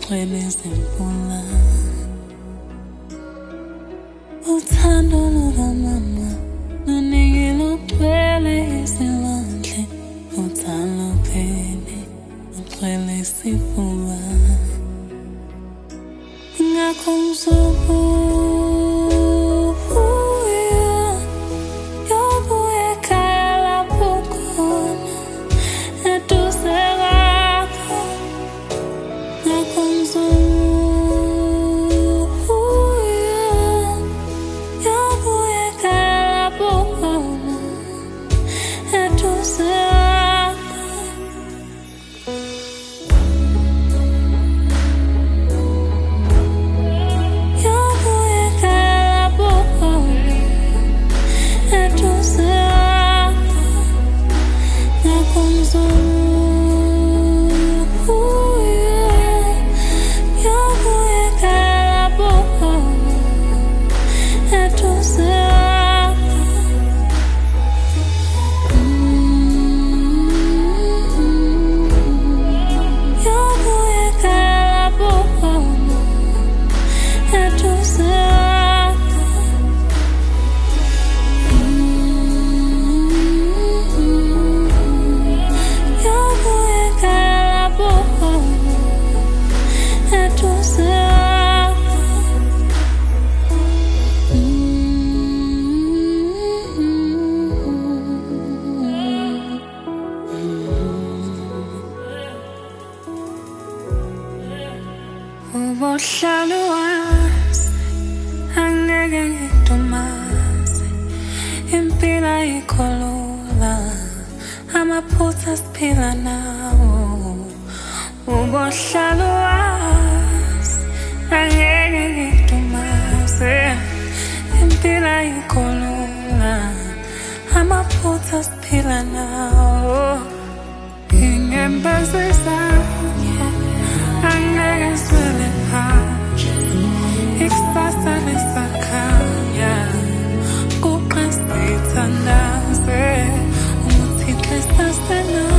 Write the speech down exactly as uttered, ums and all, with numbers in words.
ugcwele izimpula. Uthando lukamama luningi lugcwele izilwandle, uthando pheli lugcwele isifuba. Ngakho ngizobuya yobuya ekhaya lapho khona eduze kwakho. Ngakho ngizobuya yobuya ekhaya lapho khona eduze kwakho. Ubuhlalu wazi angeke ngikudumaze, impilo ayikholula, amaphutha siphila nawo. Ubuhlalu wazi angeke ngikudumaze, impilo ayikholula, amaphutha siphila nawo. Ingembezi zami angeke swele phansi, ikusasa lisakhanya, kuqasithandaze, umuthi xesasena.